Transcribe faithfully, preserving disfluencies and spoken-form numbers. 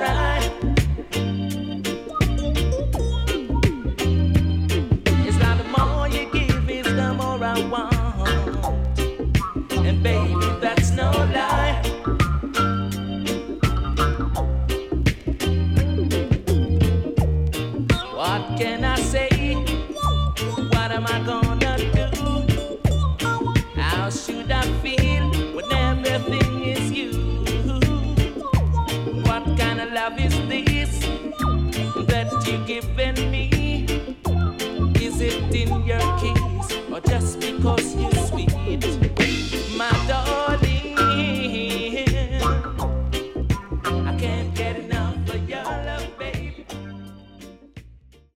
alright. It's not the more you give, it's the more I want. And baby, that's no lie. What can I say? What am I gonna